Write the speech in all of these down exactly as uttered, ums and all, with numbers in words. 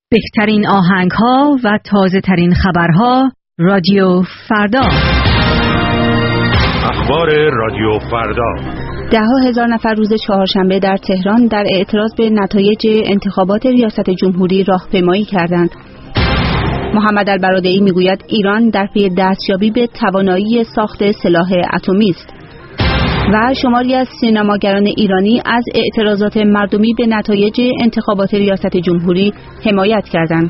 بهترین آهنگ‌ها و تازه‌ترین خبرها رادیو فردا. اخبار رادیو فردا. ده ها هزار نفر روز چهارشنبه در تهران در اعتراض به نتایج انتخابات ریاست جمهوری راهپیمایی کردند. محمد البرادعی میگوید ایران در پی دستیابی به توانایی ساخت سلاح اتمی است. و شماری از سینماگران ایرانی از اعتراضات مردمی به نتایج انتخابات ریاست جمهوری حمایت کردند.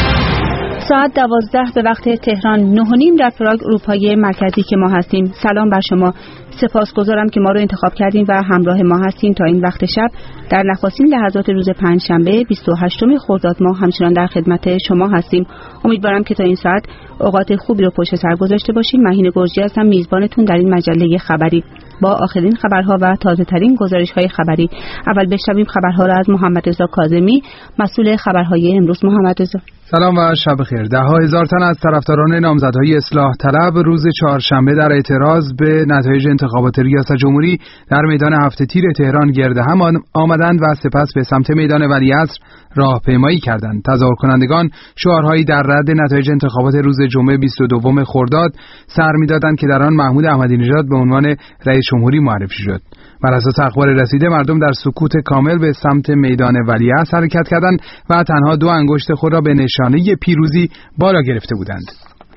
ساعت دوازده به وقت تهران، نه و نیم در پراگ اروپای مرکزی که ما هستیم. سلام بر شما، سپاسگزارم که ما رو انتخاب کردیم و همراه ما هستیم تا این وقت شب. در نخستین لحظات روز پنجشنبه بیست و هشتم خرداد ماه همچنان در خدمت شما هستیم. امیدوارم که تا این ساعت اوقات خوبی رو پشت سر گذاشته باشیم. مهین گرجی هستم، میزبانتون در این مجله خبری با آخرین خبرها و تازه ترین گزارش‌های خبری. اول بشنویم خبرها را از محمد رضا کاظمی، مسئول خبرهای امروز. محمد رضا سلام و شب بخیر. ده ها هزار تن از طرفداران نامزدهای اصلاح طلب روز چهارشنبه در اعتراض به نتایج انتخابات ریاست جمهوری در میدان هفت تیر تهران گرد هم آمدند و سپس به سمت میدان ولیعصر راهپیمایی کردند. تظاهر کنندگان شعارهایی در رد نتایج انتخابات روز جمعه بیست و دوم خرداد سر می‌دادند که در آن محمود احمدی نژاد به عنوان رئیس جمهوری معرفی شد. بر اساس اخبار رسیده مردم در سکوت کامل به سمت میدان ولیعصر حرکت کردند و تنها دو انگشت خود را به نشانه پیروزی بالا گرفته بودند.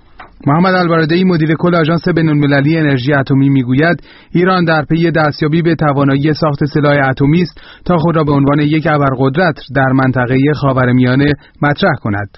محمد البرادعی مدیر کل آژانس بین‌المللی انرژی اتمی میگوید ایران در پی دستیابی به توانایی ساخت سلاح اتمی است تا خود را به عنوان یک ابرقدرت در منطقه خاورمیانه مطرح کند.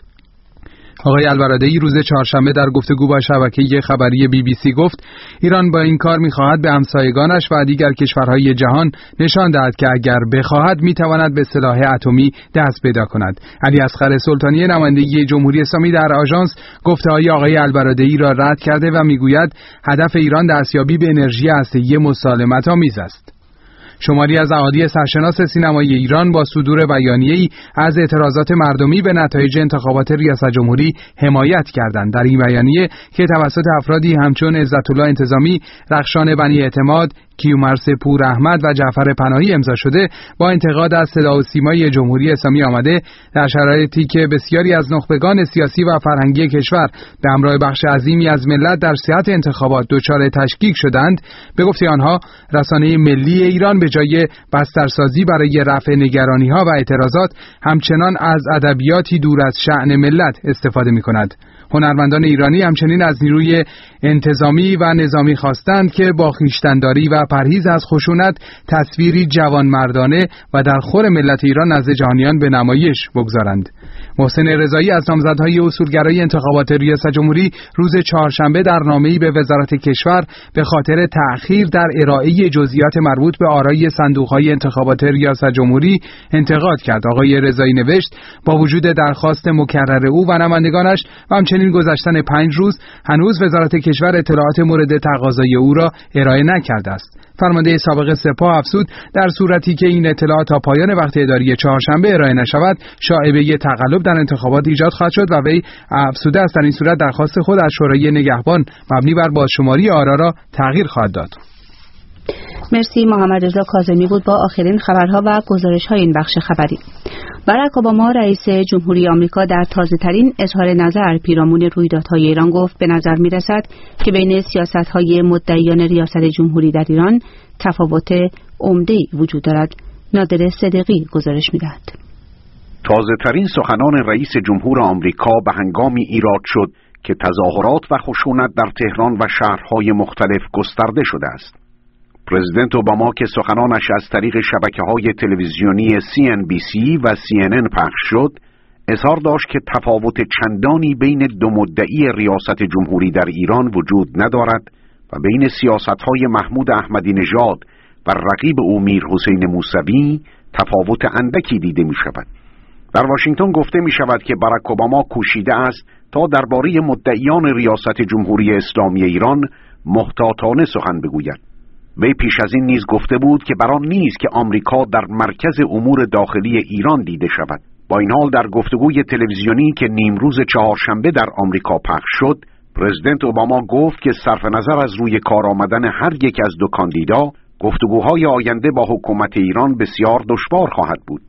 آقای البرادعی روز چهارشنبه در گفتگو با شبکه خبری بی بی سی گفت ایران با این کار می‌خواهد به همسایگانش و دیگر کشورهای جهان نشان دهد که اگر بخواهد می‌تواند به سلاح اتمی دست پیدا کند. علی اصغر سلطانی نماینده جمهوری اسلامی در آژانس گفته‌های آقای البرادعی را رد کرده و می‌گوید هدف ایران دستیابی به انرژی هسته‌ای مسالمت‌آمیز است. شماری از احادی سرشناس سینمای ایران با صدور بیانیه‌ای از اعتراضات مردمی به نتایج انتخابات ریاست جمهوری حمایت کردند. در این بیانیه که توسط افرادی همچون عزت الله انتظامی، رخشان بنی اعتماد، کیومرث پور احمد و جعفر پناهی امضا شده، با انتقاد از صدا و سیمای جمهوری اسلامی آمده در شرایطی که بسیاری از نخبگان سیاسی و فرهنگی کشور به همراه بخش عظیمی از ملت در صحت انتخابات دچار تشکیک شدند، به گفته آنها رسانه ملی ایران به جای بسترسازی برای رفع نگرانی‌ها و اعتراضات همچنان از ادبیاتی دور از شأن ملت استفاده می‌کند. هنرمندان ایرانی همچنین از نیروی انتظامی و نظامی خواستند که با خویشتن‌داری و پرهیز از خشونت تصویری جوانمردانه و در خور ملت ایران نزد جهانیان به نمایش بگذارند. محسن رضایی از نامزدهای اصولگرای انتخابات ریاست جمهوری روز چهارشنبه در نامه‌ای به وزارت کشور به خاطر تأخیر در ارائه جزئیات مربوط به آرای صندوق‌های انتخابات ریاست جمهوری انتقاد کرد. آقای رضایی نوشت با وجود درخواست مکرر او و نمایندگانش و همچنین گذشتن پنج روز هنوز وزارت کشور اطلاعات مورد تقاضای او را ارائه نکرده است. فرمانده سابق سپاه افزود در صورتی که این اطلاعات تا پایان وقت اداری چهارشنبه ارائه نشود شایبه تقلب در انتخابات ایجاد خواهد شد و وی افزوده است در این صورت درخواست خود از شورای نگهبان مبنی بر بازشماری آرا را تغییر خواهد داد. مرسی. محمد رضا کاظمی بود با آخرین خبرها و گزارش‌های این بخش خبری. باراک اوباما رئیس جمهوری آمریکا در تازه‌ترین اظهار نظر پیرامون رویدادهای ایران گفت به نظر می‌رسد که بین سیاست‌های مدعیان ریاست جمهوری در ایران تفاوت عمده‌ای وجود دارد. نادر صدیقی گزارش می‌دهد. تازه‌ترین سخنان رئیس جمهور آمریکا به هنگامی ایراد شد که تظاهرات و خشونت در تهران و شهرهای مختلف گسترده شده است. پرزیدنت اوباما که سخنانش از طریق شبکه‌های تلویزیونی سی ان بی سی و سی ان ان پخش شد، اظهار داشت که تفاوت چندانی بین دو مدعی ریاست جمهوری در ایران وجود ندارد و بین سیاست‌های محمود احمدی نژاد و رقیب او میر حسین موسوی تفاوت اندکی دیده می‌شود. در واشنگتن گفته می‌شود که باراک اوباما کوشیده است تا درباره مدعیان ریاست جمهوری اسلامی ایران محتاطانه سخن بگوید. وی پیش از این نیز گفته بود که بر آن نیست که آمریکا در مرکز امور داخلی ایران دیده شود. با این حال در گفتگوی تلویزیونی که نیمروز چهارشنبه در آمریکا پخش شد، پرزیدنت اوباما گفت که صرف نظر از روی کار آمدن هر یک از دو کاندیدا، گفتگوهای آینده با حکومت ایران بسیار دشوار خواهد بود.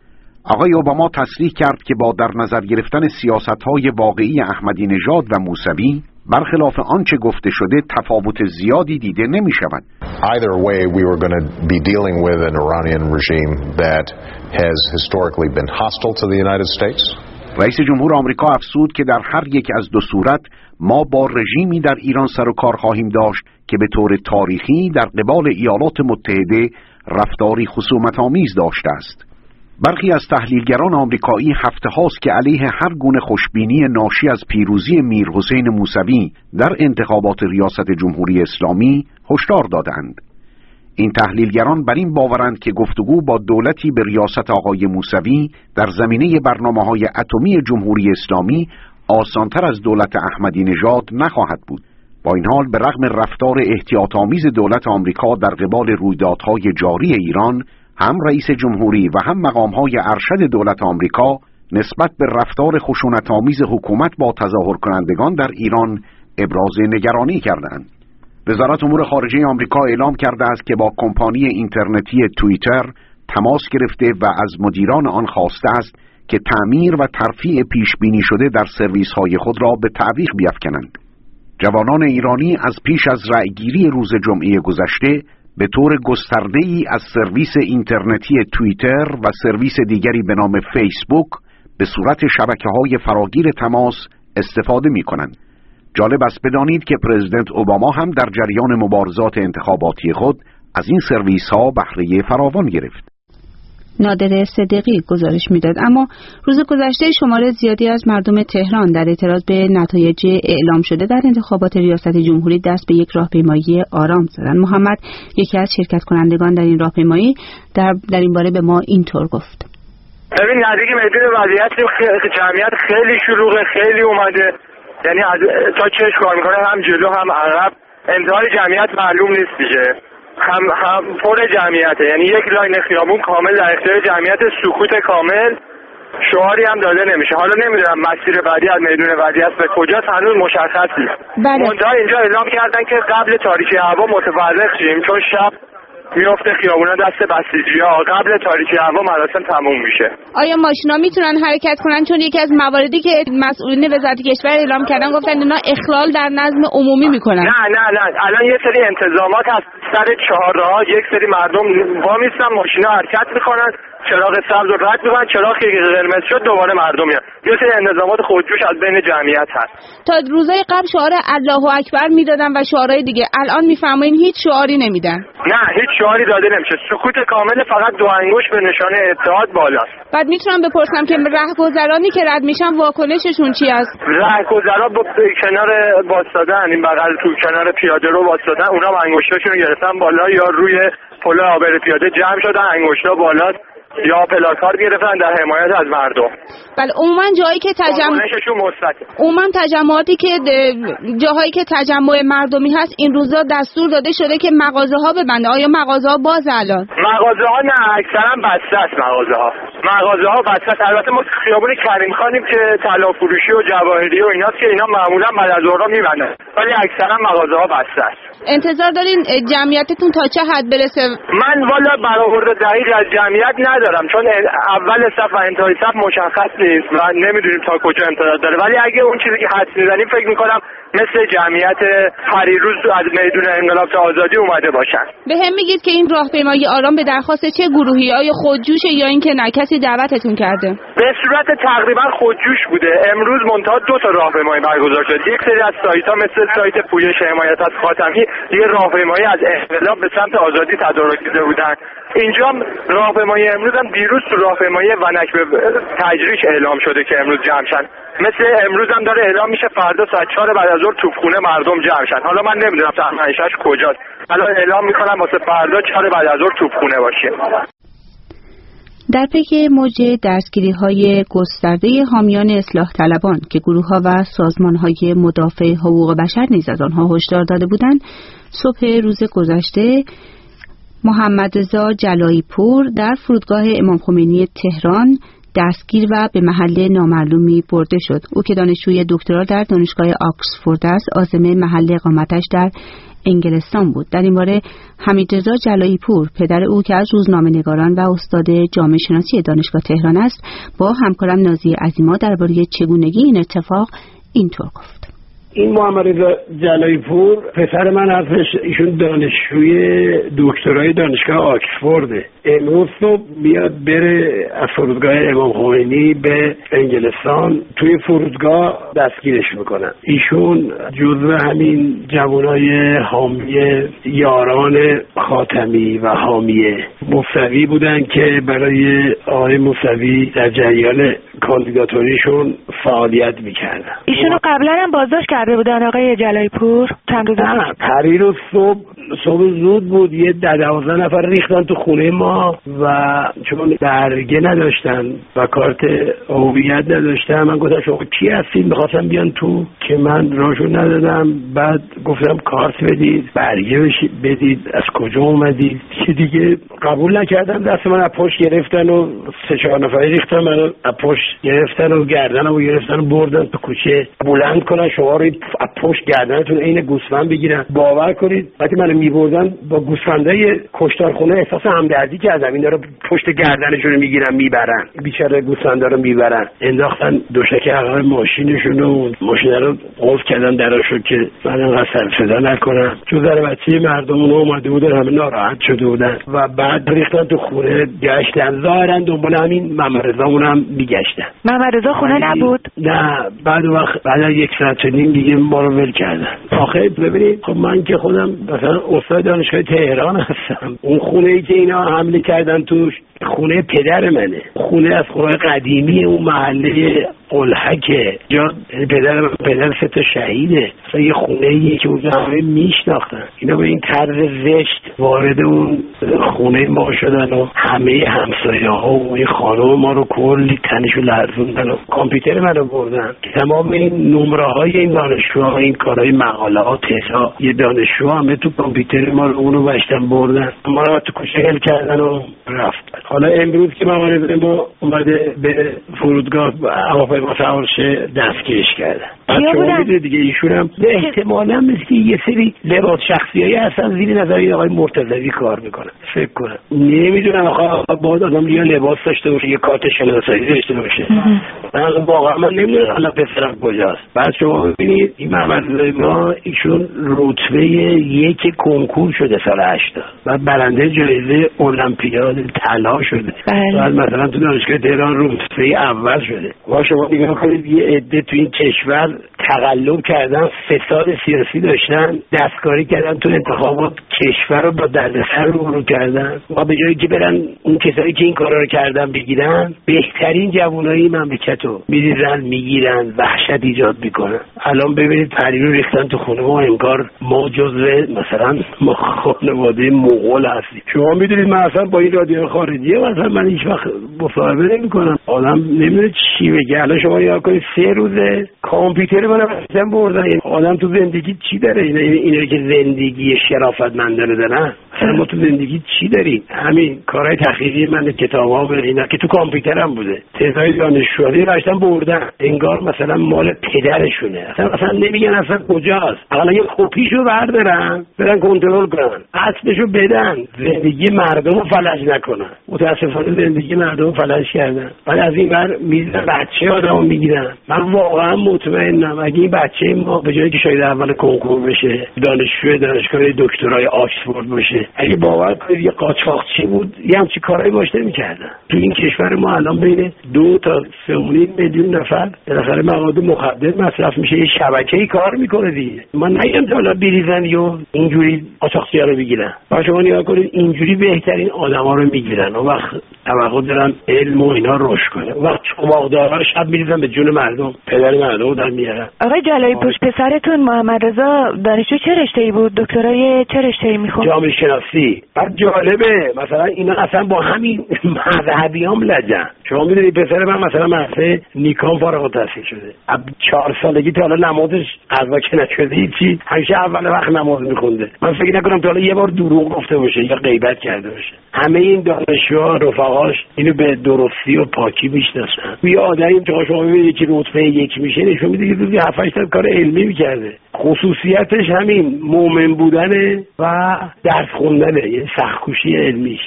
آقای اوباما تصریح کرد که با در نظر گرفتن سیاست‌های واقعی احمدی نژاد و موسوی برخلاف آنچه گفته شده تفاوت زیادی دیده نمی‌شود. Either way we were going to be dealing with an Iranian regime that has historically been hostile to the United States. رئیس جمهور آمریکا افزود که در هر یک از دو صورت ما با رژیمی در ایران سر و کار خواهیم داشت که به طور تاریخی در قبال ایالات متحده رفتاری خصومت‌آمیز داشته است. برخی از تحلیلگران آمریکایی هفته هاست که علیه هر گونه خوشبینی ناشی از پیروزی میر حسین موسوی در انتخابات ریاست جمهوری اسلامی هشدار دادند. این تحلیلگران بر این باورند که گفتگو با دولتی به ریاست آقای موسوی در زمینه برنامه‌های اتمی جمهوری اسلامی آسانتر از دولت احمدی نژاد نخواهد بود. با این حال به رغم رفتار احتیاط‌آمیز دولت آمریکا در قبال رویدادهای جاری ایران، هم رئیس جمهوری و هم مقام‌های ارشد دولت آمریکا نسبت به رفتار خشونت‌آمیز حکومت با تظاهر کنندگان در ایران ابراز نگرانی کردند. وزارت امور خارجه آمریکا اعلام کرده است که با کمپانی اینترنتی توییتر تماس گرفته و از مدیران آن خواسته است که تعمیر و ترفیع پیش بینی شده در سرویس‌های خود را به تعویق بیفکنند. جوانان ایرانی از پیش از رأیگیری روز جمعه گذشته به طور گسترده‌ای از سرویس اینترنتی توییتر و سرویس دیگری به نام فیسبوک به صورت شبکه‌های فراگیر تماس استفاده می‌کنند. جالب است بدانید که پرزیدنت اوباما هم در جریان مبارزات انتخاباتی خود از این سرویس‌ها بهره فراوان گرفت. نادر صدیقی گزارش میداد. اما روز گذشته شمار زیادی از مردم تهران در اعتراض به نتایج اعلام شده در انتخابات ریاست جمهوری دست به یک راهپیمایی آرام زدند. محمد، یکی از شرکت کنندگان در این راهپیمایی، در در این باره به ما اینطور گفت: ببین نزدیک میدون وضعیت جمعیت خیلی شلوغه، خیلی اومده، یعنی از تا چش کار میکنه، هم جلو هم عقب، انتهای جمعیت معلوم نیست دیگه، هم هم پر جمعیته، یعنی یک لاین خیابون کامل در اختیار جمعیت، سکوت کامل، شعاری هم داده نمیشه. حالا نمیدونم مسیر بعدی از میدون وضعیت به کجاست، هنوز مشخص نیست. منتها اینجا اعلام کردن که قبل تاریکی هوا متفرق شیم، چون شب میفته خیابونا دست بسیجی‌ها، قبل تاریکی هوا مراسم تموم میشه. آیا ماشینا میتونن حرکت کنن؟ چون یکی از مواردی که مسئولین وزارت کشور اعلام کردن گفتن اینا اخلال در نظم عمومی میکنن. نه نه نه الان یه سری انتظامات هست سر چهارراه، یک سری مردم وامیستن، ماشینا حرکت میکنن، چراغ سبز رو رد میکنن، چراغ که قرمز شد دوباره مردم میان. یه سری انتظامات خودجوش از بین جمعیت هست. تا روزهای قبل شعار الله اکبر میدادن و شعارهای دیگه، الان میفرمایین هیچ شعاری نمیدن؟ نه هیچ شعاری داده نمیشه، سکوت کامل، فقط دو انگشت به نشانه اتحاد بالاست. بعد میتونم بپرسم که رهگذرانی که رد میشن واکنششون چی است؟ رهگذرا با کنار واسطادن، این بغل تو کنار پیاده رو واسطادن، اونا انگشتاشون رو گرفتن بالا یا روی پل عابر پیاده جمع شدن، انگشتا بالا یا پلاکار گرفتن در حمایت از مردم. بله، عموما جایی که تجمع عموما تجمعاتی که جاهایی که تجمع مردمی هست این روزا دستور داده شده که مغازه‌ها ببنده. آیا مغازه‌ها باز الان؟ مغازه‌ها نه، اکثرا بسته است. مغازه‌ها مغازه‌ها بسته است. البته ما خیابون کریم خانیم که طلا فروشی و جواهری و ایناست که اینا معمولا بعد از ظهر میبندن، ولی اکثرا مغازه‌ها بسته است. انتظار دارین جمعیتتون تا چه حد برسه؟ من والا برآورد دقیق از جمعیت ندارم، چون اول صف و انتهای صف مشخص نیست و نمیدونیم تا کجا امتداد داره، ولی اگه اون چیزی که حدس میزنیم فکر میکنم مثل جمعیت پریروز از میدون انقلاب تا آزادی اومده باشن. به هم میگید که این راهپیمایی آرام به درخواست چه گروهی؟ آیا خودجوش یا اینکه نه کسی دعوتتون کرده؟ به صورت تقریبا خودجوش بوده. امروز منتها دو تا راهپیمایی برگزار شد. یک سری از سایت‌ها مثل سایت پویش حمایت از خاتمی یه راهپیمایی از انقلاب به سمت آزادی تدارک دیده بودن. اینجا راهپیمایی امروز هم دیروز تو راهپیمایی ونک به تجریش اعلام شده که امروز جمع شن. مثل امروز هم داره اعلام میشه فردا ساعت چهار بعد از ظهر توپخونه مردم جمع شن. حالا من نمیدونم تخمینش کجاست. الان اعلام میکنم واسه فردا چهار بعد از ظهر توپخونه باشه. در پی موج دستگیری‌های گسترده حامیان اصلاح طلبان که گروه‌ها و سازمان‌های مدافع حقوق بشر نیز از آنها هشدار داده بودند، صبح روز گذشته محمد رضا جلایی پور در فرودگاه امام خمینی تهران دستگیر و به محل نامعلومی برده شد. او که دانشجوی دکترا در دانشگاه آکسفورد است، عازم محل اقامتش در انگلستان بود. در این باره حمیدرضا جلایی پور، پدر او که از روزنامه‌نگاران و استاد جامعه شناسی دانشگاه تهران است، با همکارم نازی عظیما درباره چگونگی این اتفاق اینطور گفت. این محمدرضا جلایی پور پسر من هستش. ایشون دانشجوی دکترای دانشگاه آکسفورده. امروز صبح میاد بره از فرودگاه امام خمینی به انگلستان. توی فرودگاه دستگیرش میکنن. ایشون جزو همین جوانای حامی یاران خاتمی و حامیه موسوی بودن که برای آقای موسوی در جریان کاندیداتوریشون فعالیت میکردن. ایشونو قبلا هم بازداشت کرده بودن آقای جلایی پور؟ چند روز نه، پریروز صبح صبح زود بود یه ده دوازده نفر ریختن تو خونه ما و چون برگه نداشتن و کارت هویت نداشتن، من گفتم شما کی هستید؟ میخواستم بیان تو که من راهشون ندادم. بعد گفتم کارت بدید، برگه بدید، از کجا اومدید؟ که دیگه قبول نکردم. دست من از پشت گرفتن و سه چهار نفری ریختن منو از پشت گرفتن و گردنمو گرفتن و بردن تو کوچه. بلند کنن شما رو از پشت گردنتون عین گوسفند بگیرن. باور کنید وقتی منو میبردن با گوسفندای کشتارخونه احساس همدردی کردم. اینا رو پشت گردنشون میگیرن میبرن، بیچاره گوسفندا رو میبرن. انداختن دوشک عقب ماشینشون و ماشین رو قفل کردن دراشو که من انقدر سر صدا نکنم. چون در بچه مردم اون اومده بودن همه ناراحت شده بودن و بعد ریختن تو خونه گشتن. ظاهرا دنبال همین محمدرضا هم میگشتن. محمدرضا خونه نبود؟ نه، بعد وقت بعد از یک ساعت و نیم دیگه ما رو ول کردن. آخه ببینید خب من که خودم مثلا استاد دانشگاه تهران هستم. اون خونه ای که اینا حمله کردن توش خونه پدر منه. خونه از خونه قدیمی اون محله قلحکه. جا پدر پدر سه تا شهیده. مثلا یه خونه ایه که اونجا همه میشناختن. اینا به این طرز زشت وارد اون خونه ما شدن و همه همسایه ها و این خانم ما رو کلی تنشو لرزوندن و کامپیوتر من رو بردن. تمام این نمره های این دانشجوها، این کارهای مقالات تزا یه دانشجو همه تو کامپیوتر ما رو اونو بشتن بردن. ما رو تو کوچه هل کردن و رفت. حالا امروز که محمدرضا ما اومده به فرودگاه هواپیما سوار شه دستگیرش کردن. شما میدونید دیگه ایشون هم احتمالاً مثل یه سری لباس شخصیایی هستن زیر نظر این آقای مرتضوی کار میکنن فکر کنم. نمیدونم آخه باید آدم یا لباس داشته باشه یا کارت شناسایی داشته باشه. من واقعا من نمیدونم الان پسرم کجاست. بعد شما ببینید این محمدرضا ایشون رتبه یک کنکور شده سال هشتاد و برنده جایزه المپیاد طلا شده. بعد مثلا تو دانشگاه تهران رتبه اول شده. و شما نگاه کنید یه عده تو این کشور تقلب کردن، فساد سیاسی داشتن، دستکاری کردن تو انتخابات، کشور رو با دردسر رو کردن و به جایی که برن اون کسایی که این کارا رو کردن بگیرن، بهترین جوانای مملکت رو میریزن میگیرن، وحشت ایجاد میکنن. الان ببینید پریرو ریختن تو خونه ما، انگار ما جزء مثلا ما خانواده مغول هستیم. شما میدونید من اصلا با این رادیو خارجیه مثلا من هیچ وقت مصاحبه نمیکنم. آدم نمیدونه چی بگه. الان شما نگاه کنید سه روزه کامپیوتر منو بردن بردن. آدم تو زندگی چی داره؟ اینا اینا که زندگی شرافتمندانه دارن. اصلا ما تو زندگی چی داریم؟ همین کارهای تحقیقی من، کتابا و اینا که تو کامپیوترم بوده، تزای دانشجویی راشتن بردن، انگار مثلا مال پدرشونه. اصلا اصلا نمیگن اصلا کجاست. حالا یه کپیشو بردارن برن کنترل کنن، اصلشو بدن، زندگی مردم رو فلج نکنن. متاسفانه زندگی مردم رو فلج کردن. بعد از این بر میزن بچه آدمو میگیرن. من واقعا مطمئنم اگه این بچه ما به جایی که شاید اول کنکور بشه، دانشجو دانشگاه دکترای آکسفورد باشه، اگه باور کنید یه قاچاقچی بود یه همچین کارهایی باش نمی‌کردن. تو این کشور ما الان بین دو تا سه میلیون نفر بالاخره مواد مخدر مصرف میشه. یه شبکه‌ای کار میکنه دیگه. من نگم تا حالا بریزن یا اینجوری قاچاقچی‌ها رو بگیرن. با شما نگاه کنید اینجوری بهترین آدما رو میگیرن. اون وقت توقع دارن علم و اینا رشد کنه. وقت چماقدارا رو شب میریزن به جون مردم، پدر مردم در میارن. آقای جلایی پور، پسرتون محمدرضا دانشجو چه رشته‌ای بود؟ دکترای چه رشته‌ای میخوند؟ جامعه شناسی سیاسی. بعد جالبه مثلا اینا اصلا با همین مذهبیام لجن. شما میدونید پسر من مثلا مدرسه نیکان فارغ التحصیل شده، از چهار سالگی تا حالا نمازش قضا که نشده هیچی، همیشه اول وقت نماز میخونده. من فکر نکنم تا حالا یه بار دروغ گفته باشه یا غیبت کرده باشه. همه این دانشجوها رفقاش اینو به درستی و پاکی میشناسن. یه آدمی که شما میبینید که رتبه یک میشه نشون میده که روزی هفت هشت کار علمی میکرده. خصوصیتش همین مومن بودنه و درس خوندنه، یه سخت‌کوشی علمیش.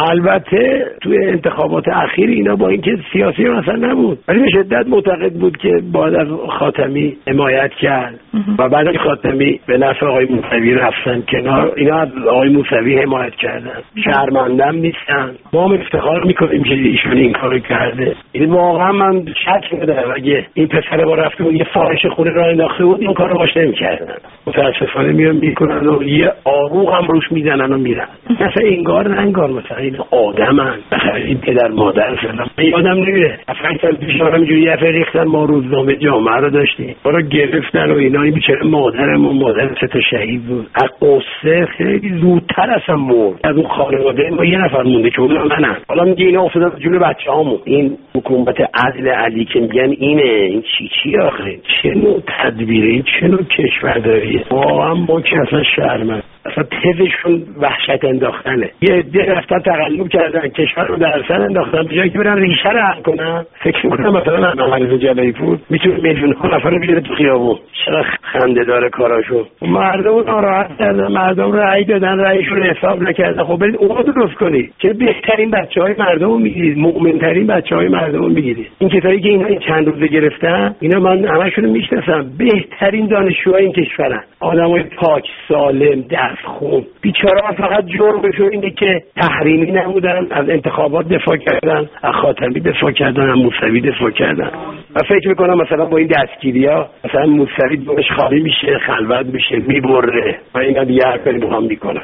البته توی انتخابات اخیر اینا با اینکه سیاسی مثلا نبود ولی به شدت معتقد بود که باید از خاتمی حمایت کرد و بعد از خاتمی به نفع آقای موسوی رفتن کنار. اینا از آقای موسوی حمایت کردن، شرمندم نیستن. ما هم افتخار میکنیم که ایشون این کارو کرده. این واقعا من شک ندارم اگه این پسر با رفته بود یه فاحش خونه راه انداخته بود این کارو باش نمی‌کردن. متاسفانه میان میکنن و یه آروغ هم روش میزنن و میرن. مثلا انگار نه انگار مثلا این آدمن، مثلا این پدر مادر فلان. یادم نمیره اصلا سال پیش همینجوری یه ریختن ما روزنامه جامعه رو داشتیم، ما رو گرفتن و اینا. این بیچاره مادرمون مادر سه تا شهید بود، از قصه خیلی زودتر اصلا مرد. از اون خانواده ما یه نفر مونده که اونم منم. حالا میگه اینا افتادن جلوی بچه‌هامون. این حکومت عدل علی که میگن اینه، این چی چی آخه؟ چه نوع تدبیری، چه نوع کشورداریه؟ واقعا ما که اصلا شرمند، اصلا تزشون وحشت انداختنه. یه عده رفتن تقلب کردن کشور رو در سر انداختن به جایی که برن ریشه رو حل کنن. فکر میکنم مثلا محمد جلایی پور میتونه میلیون ها نفر رو بیاره تو خیابون. چرا خنده داره کاراشون. مردم رو ناراحت کردن، مردم رأی دادن، رأیشون حساب نکردن. خب برید اون رو درست کنید که بهترین بچهای مردم رو میگیرید، مؤمن‌ترین بچهای مردم رو میگیرید. این کسایی که اینا این چند روزه گرفتن اینا من همشون رو میشناسم، بهترین دانشجوهای این کشورن، آدمای پاک سالم درس خون. بیچاره‌ها فقط جرمشون اینه که تحریمی نبودن، از انتخابات دفاع کردن، از خاتمی دفاع کردن، از موسوی دفاع کردن. و فکر میکنم مثلا با این دستگیری‌ها مثلا موسوی دلش خالی میشه، خلوت میشه، میبره و اینا دیگه هر کاری با هم میکنن.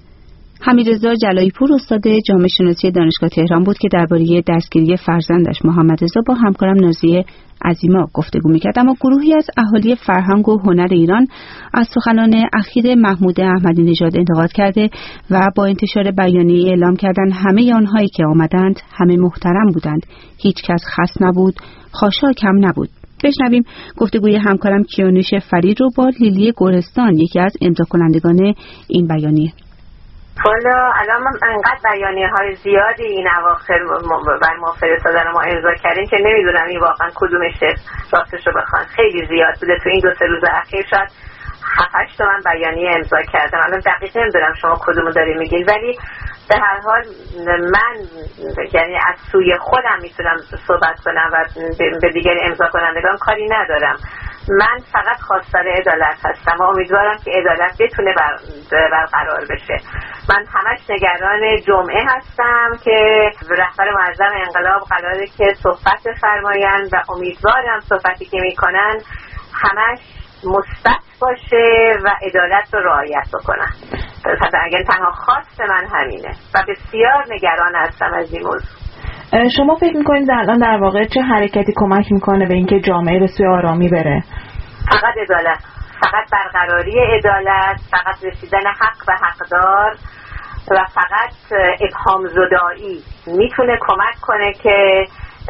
حمیدرضا جلایی پور استاد جامعه شناسی دانشگاه تهران بود که درباره دستگیری فرزندش محمد رضا با همکارم نازیه عظیما گفتگو میکرد. اما گروهی از اهالی فرهنگ و هنر ایران از سخنان اخیر محمود احمدی نژاد انتقاد کرده و با انتشار بیانیه اعلام کردند همه آنهایی که آمدند همه محترم بودند، هیچ کس خاص نبود، خاشاک کم نبود. بشنویم گفتگوی همکارم کیانوش فرید رو با لیلی گورستان، یکی از امضا کنندگان این بیانیه. حالا الان من انقدر بیانیه های زیادی این اواخر بر ما فرستادن و ما امضا کردیم که نمیدونم این واقعا کدومشه راستش رو بخوان. خیلی زیاد بوده تو این دو سه روز اخیر، شاید هفت هشت تا من بیانیه امضا کردم. الان دقیق نمیدونم شما کدومو دارین میگین، ولی به هر حال من یعنی از سوی خودم میتونم صحبت کنم و به دیگر امضا کنندگان کاری ندارم. من فقط خواستار عدالت هستم و امیدوارم که عدالت بتونه بر برقرار بشه. من همش نگران جمعه هستم که رهبر معظم انقلاب قراره که صحبت فرمایند و امیدوارم صحبتی که میکنن همش مثبت باشه و عدالت رو رعایت بکنن. اگر تنها خواست من همینه و بسیار نگران هستم از این موضوع. شما فکر میکنید الان در واقع چه حرکتی کمک میکنه به اینکه جامعه به سوی آرامی بره؟ فقط عدالت، فقط برقراری عدالت، فقط رسیدن حق به حقدار و فقط ابهام زدایی میتونه کمک کنه که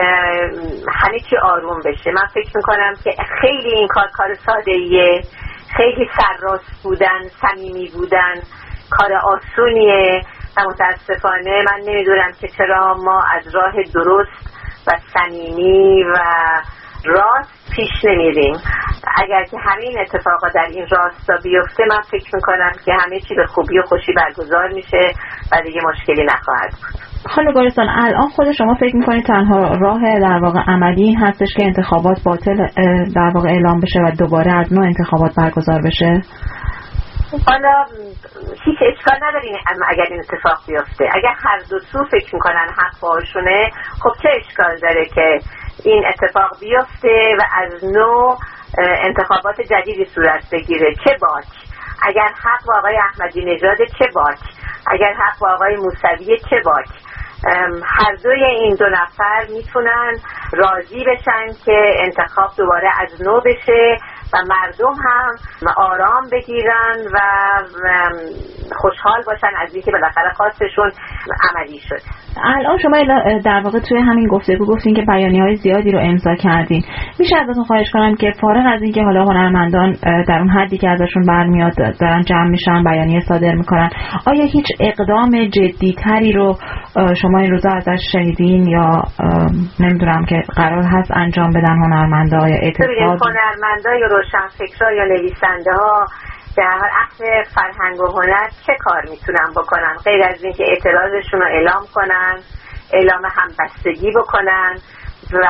همه چی آروم بشه. من فکر میکنم که خیلی این کار کار ساده‌ایه، خیلی سرراست بودن، صمیمی بودن کار آسونیه و متاسفانه من نمیدونم که چرا ما از راه درست و صمیمی و راست پیش نمیریم. اگر که همین اتفاقا در این راستا بیفته من فکر میکنم که همه چی به خوبی و خوشی برگزار میشه و دیگه مشکلی نخواهد بود. خانم گورستان، الان خود شما فکر میکنید تنها راه در واقع عملی این هستش که انتخابات باطل در واقع اعلام بشه و دوباره از نوع انتخابات برگزار بشه؟ حالا هیچ اشکال ندارین اگر این اتفاق بیفته. اگر هر دو سو فکر میکنن حق باشونه، خب چه اشکال داره که این اتفاق بیفته و از نوع انتخابات جدیدی صورت بگیره؟ چه باک. اگر حق با آقای احمدی نژاد چه باک، اگر حق با آقای موسوی چه باک. هر دوی این دو نفر میتونن راضی بشن که انتخاب دوباره از نو بشه و مردم هم آرام بگیرن و خوشحال باشن از اینکه بالاخره خواستشون عملی شد. الان شما در واقع توی همین گفتگو گفتین که بیانیه‌های زیادی رو امضا کردین. میشه ازتون خواهش کنم که فارغ از اینکه حالا هنرمندان در اون حدی که ازشون برمیاد دارن جمع میشن بیانیه صادر میکنن، آیا هیچ اقدام جدی‌تری رو شما این روزا ازش شنیدین یا نمیدونم که قرار هست انجام بدن هنرمندا یا اعتصاب؟ هنرمندا یا روشنفکرا یا نویسنده ها در اهل فرهنگ و هنر چه کار میتونن بکنن غیر از اینکه اعتراضشون رو اعلام کنن، اعلام همبستگی بکنن و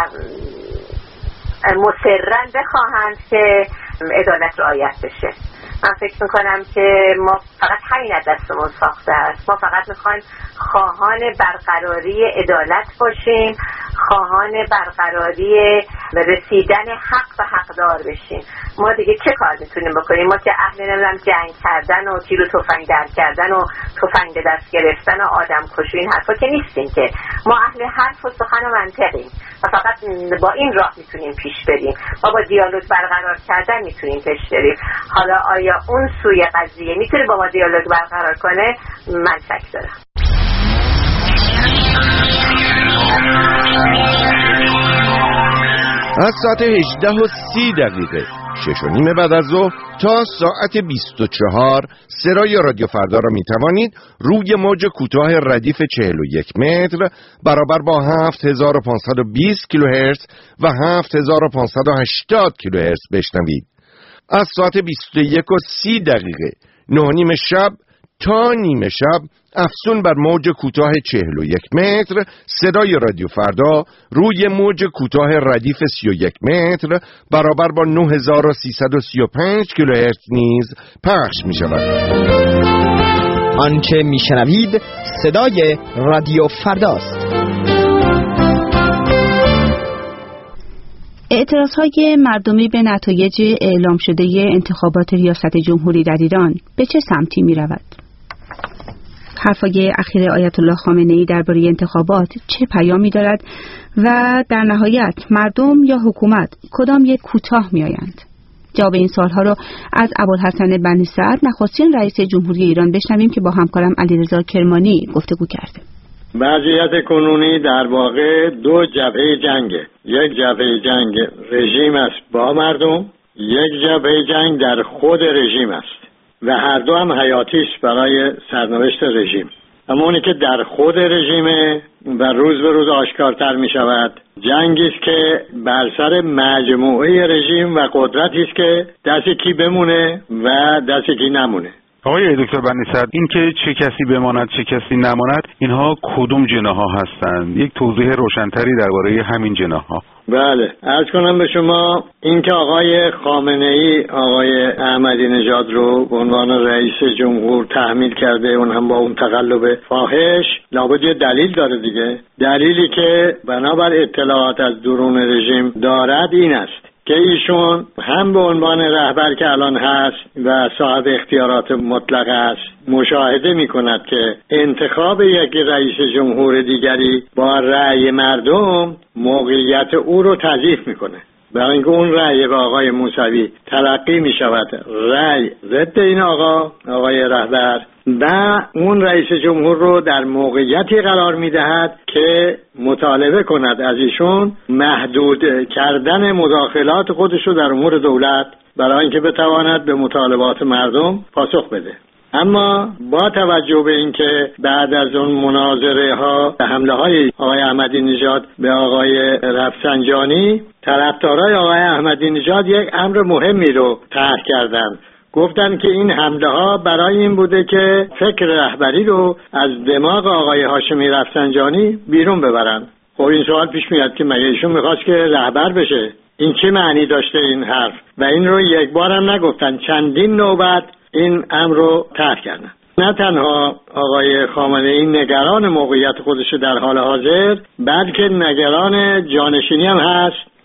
مصرن بخواهند که عدالت رعایت بشه. من فکر میکنم که ما فقط همین از دستمون ساخته است. ما فقط میخوایم خواهان برقراری عدالت باشیم، خواهان برقراری رسیدن حق و حقدار بشیم. ما دیگه چه کار میتونیم بکنیم؟ ما که اهل نمیدونم جنگ کردن و تیر و تفنگ در کردن و تفنگ دست گرفتن و آدم کشی این حرفا که نیستیم، که ما اهل حرف و سخن و منطقیم و فقط با این راه میتونیم پیش بریم. ما با دیالوگ برقرار کردن میتونیم پیش بریم. حالا آیا اون سوی قضیه میتونه با ما دیالوگ برقرار کنه؟ من شک دارم. از ساعت هجده و سی دقیقه شش و نیم بعد از ظهر تا ساعت بیست و چهار سرای رادیو فردا را می توانید روی موج کوتاه ردیف چهل و یک متر برابر با هفت هزار و پانصد و بیست کیلوهرتز و هفت هزار و پانصد و هشتاد کیلوهرتز بشنوید. از ساعت بیست و یک و سی دقیقه نه و نیم شب تا نیمه شب افزون بر موج کوتاه چهل و یک متر صدای رادیو فردا روی موج کوتاه ردیف سی و یک متر برابر با نه هزار و سیصد و سی و پنج کیلوهرتز نیز پخش می شود. آنچه می شنوید صدای رادیو فرداست. اعتراضهای مردمی به نتایج اعلام شده انتخابات ریاست جمهوری در ایران به چه سمتی می رود؟ حرفای اخیر آیت الله خامنه‌ای درباره انتخابات چه پیامی دارد و در نهایت مردم یا حکومت کدام یک کوتاه می آیند؟ جواب این سوالها رو از ابوالحسن بنی سعد نخستین رئیس جمهوری ایران بشنویم که با همکارم علیرضا کرمانی گفتگو کرده. وضعیت کنونی در واقع دو جبهه جنگه. یک جبهه جنگ رژیم است با مردم، یک جبهه جنگ در خود رژیم است و هر دو هم حیاتی است برای سرنوشت رژیم. اما اونی که در خود رژیمه و روز به روز آشکارتر می شود جنگی است که بر سر مجموعه رژیم و قدرتی است که دست کی بمونه و دست کی نمونه. آقای دکتر بنی سعد، این که چه کسی بماند چه کسی نماند، اینها کدوم جناح‌ها هستند؟ یک توضیح روشن‌تری درباره همین جناح‌ها. بله، عرض کنم به شما این که آقای خامنه‌ای آقای احمدی نژاد رو به عنوان رئیس جمهور تحمیل کرده، اون هم با اون تقلب فاحش، لابد یه دلیل داره دیگه. دلیلی که بنابر اطلاعات از درون رژیم دارد این است که ایشون هم به عنوان رهبر که الان هست و صاحب اختیارات مطلق است مشاهده می کند که انتخاب یک رئیس جمهور دیگری با رأی مردم موقعیت او رو تضعیف می کنه. برای اینکه اون رأی به آقای موسوی تلقی می شود رأی ضد این آقا آقای رهبر و اون رئیس جمهور رو در موقعیتی قرار می دهد که مطالبه کند از ایشون محدود کردن مداخلات خودش رو در امور دولت برای اینکه بتواند به مطالبات مردم پاسخ بده. اما با توجه به اینکه بعد از اون مناظره ها حمله های آقای احمدی نژاد به آقای رفسنجانی، طرفدارای آقای احمدی نژاد یک امر مهمی رو طرح کردند. گفتن که این حمله ها برای این بوده که فکر رهبری رو از دماغ آقای هاشمی رفسنجانی بیرون ببرن. خب این سوال پیش میاد که مگه ایشون میخواست که رهبر بشه؟ این چه معنی داشته این حرف؟ و این رو یک بار هم نگفتن، چندین نوبت این امر رو طرح کردن. نه تنها آقای خامنه‌ای نگران موقعیت خودش در حال حاضر، بلکه نگران جانشینی هم هست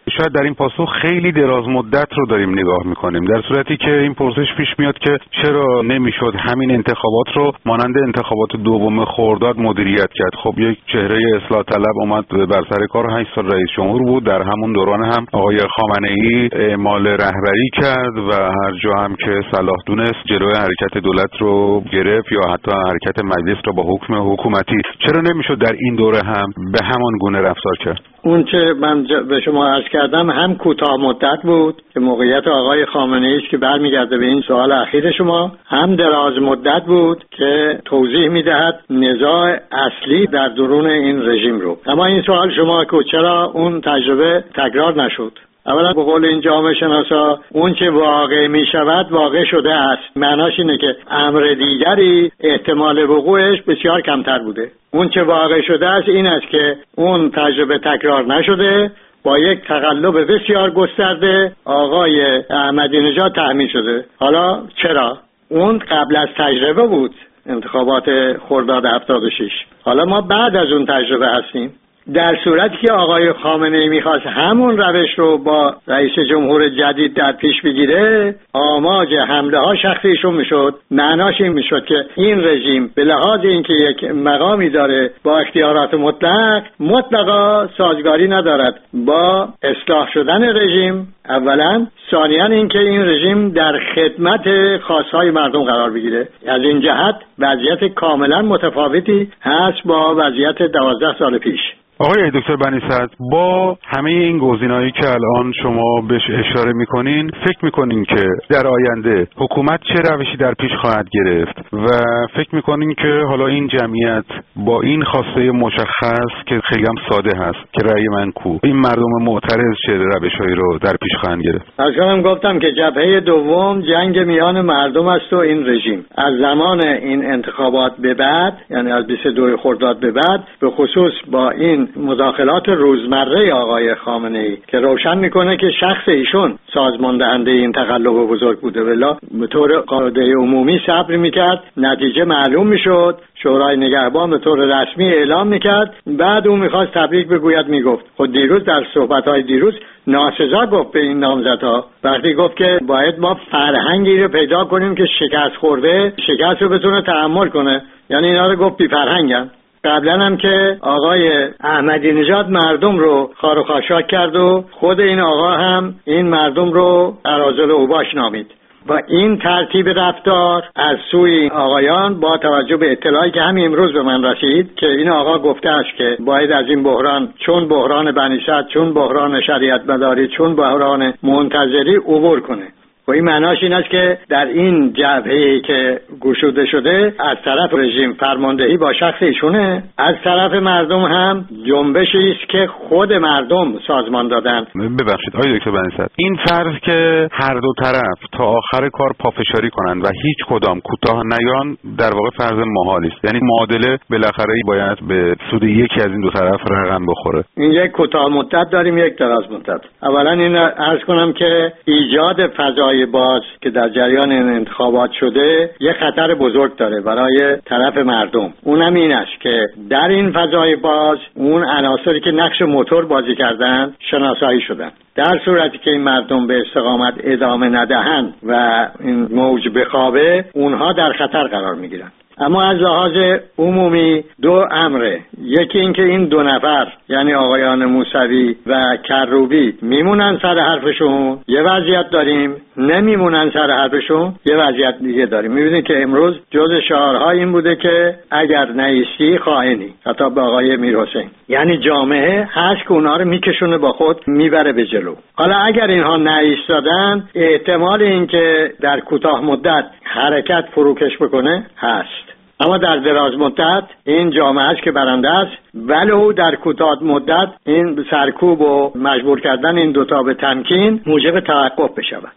شاید در این پاسخ خیلی دراز مدت رو داریم نگاه میکنیم، در صورتی که این پرسش پیش میاد که چرا نمیشد همین انتخابات رو مانند انتخابات دوم خرداد مدیریت کرد. خب یک چهره اصلاح طلب اومد بر سر کار، هشت سال رئیس جمهور بود، در همون دوران هم آقای خامنه‌ای اعمال رهبری کرد و هر جا هم که صلاح دونست جلوی حرکت دولت رو گرفت یا حتی حرکت مجلس رو با حکم حکومتی. چرا نمیشد در این دوره هم به همان گونه رفتار کرد؟ اون چه من به شما عرض کردم هم کوتاه مدت بود که موقعیت آقای خامنه‌ای است که برمیگرده به این سوال اخیر شما، هم دراز مدت بود که توضیح میدهد نزاع اصلی در درون این رژیم رو. اما این سوال شما که چرا اون تجربه تکرار نشد؟ اولا به قول این جامعه شناسا اون چه واقع می شود واقع شده است. معناش اینه که امر دیگری احتمال وقوعش بسیار کمتر بوده. اون چه واقع شده است این است که اون تجربه تکرار نشده، با یک تقلب بسیار گسترده آقای احمدی نژاد تحمیل شده. حالا چرا؟ اون قبل از تجربه بود، انتخابات خرداد هفتاد و شش. حالا ما بعد از اون تجربه هستیم. در صورتی که آقای خامنه‌ای میخواست همون روش رو با رئیس جمهور جدید در پیش بگیره، آماج حمله ها شخصیشون میشد. معناش این میشد که این رژیم به لحاظ اینکه یک مقامی داره با اختیارات مطلق، مطلقا سازگاری ندارد با اصلاح شدن رژیم اولا، ثانیاً اینکه این رژیم در خدمت خواستهای مردم قرار بگیره. از این جهت وضعیت کاملا متفاوتی هست با وضعیت دوازده سال پیش. آقای دکتر بنی صدر، با همه این گزینه‌هایی که الان شما بهش اشاره میکنین، فکر میکنین که در آینده حکومت چه روشی در پیش خواهد گرفت و فکر میکنین که حالا این جمعیت با این خواسته مشخص که خیلی هم ساده هست که رأی من کو، این مردم معترض چه روش‌هایی رو در پیش خواهند گرفت؟ از کنم گفتم که جبهه دوم جنگ میان مردم است و این رژیم. از زمان این انتخابات به بعد، یعنی از بیست و دو خرداد به بعد، به خصوص با این مداخلات روزمره آقای خامنه‌ای که روشن میکنه که شخص ایشون سازمان دهنده این تقلب بزرگ بوده، ولی به طور قاعده عمومی صبر میکرد، نتیجه معلوم میشد، شورای نگهبان به طور رسمی اعلام میکرد، بعد اون میخواست تبریک بگوید میگفت. خود دیروز در صحبت‌های دیروز ناسزا گفت به این نامزدها، وقتی گفت که باید ما فرهنگی رو پیدا کنیم که شکست خورده شکست رو بتونه تحمل کنه، یعنی اینا رو گفت بی فرهنگن. قبلا هم که آقای احمدی نژاد مردم رو خار و خاشاک کرد و خود این آقا هم این مردم رو اراذل اوباش نامید. با این ترتیب رفتار از سوی آقایان، با توجه به اطلاعی که همین امروز به من رسید که این آقا گفته است که باید از این بحران، چون بحران بنی صدر، چون بحران شریعت مداری، چون بحران منتظری عبور کنه. و این معناش این است که در این جبهه‌ای که گشوده شده از طرف رژیم فرماندهی با شخص ایشونه، از طرف مردم هم جنبشی است که خود مردم سازمان دادن. ببخشید آقای دکتر بنی صدر، این فرض که هر دو طرف تا آخر کار پافشاری کنند و هیچ کدام کوتاه نیان در واقع فرض محالی است، یعنی معادله بالاخره باید به سود یکی از این دو طرف رقم بخوره. این یک کوتاه مدت داریم، یک دراز مدت. اولا این عرض کنم که ایجاد فضای باز که در جریان این انتخابات شده یه خطر بزرگ داره برای طرف مردم. اونم این است که در این فضای باز اون عناصری که نقش موتور بازی کردن شناسایی شدن. در صورتی که این مردم به استقامت ادامه ندهند و این موج بخوابه، اونها در خطر قرار میگیرن. اما از لحاظ عمومی دو امره. یکی اینکه این دو نفر یعنی آقایان موسوی و کروبی میمونن سر حرفشون، یه وضعیت داریم، نمیمونن سر حرفشون، یه وضعیت دیگه داریم. میبینید که امروز جز شعارها این بوده که اگر نیستی خائنی، خطاب به آقای میرحسین. یعنی جامعه هست که اونها رو میکشونه با خود میبره به جلو. حالا اگر اینها نایستادن، احتمال اینکه در کوتاه مدت حرکت فروکش بکنه هست. اما در دراز مدت این جامعه است که برنده است، ولو در کوتاه مدت این سرکوب و مجبور کردن این دوتا به تمکین موجب توقف بشود.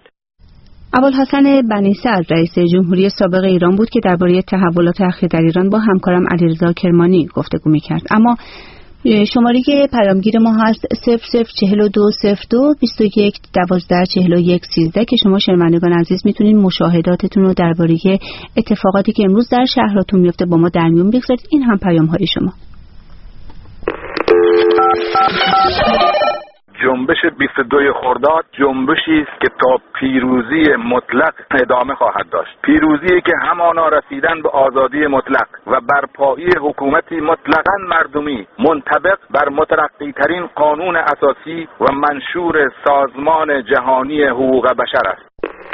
ابوالحسن بنی صدر رئیس جمهوری سابق ایران بود که درباره تحولات اخیر در ایران با همکارم علیرضا کرمانی گفتگو می‌کرد. اما شماره پیامگیر ما هست صفر صفر چهل و دو صفر دو بیست و یک دوازده چهل و یک سیزده که شما شنوندگان عزیز میتونید مشاهداتتون رو درباره اتفاقاتی که امروز در شهراتون میفته با ما در میون بگذارید. این هم پیام های شما. جنبش بیست و دو خرداد جنبشی است که تا پیروزی مطلق ادامه خواهد داشت. پیروزی که همانا رسیدن به آزادی مطلق و برپایی حکومتی مطلقاً مردمی منطبق بر مترقی ترین قانون اساسی و منشور سازمان جهانی حقوق بشر است.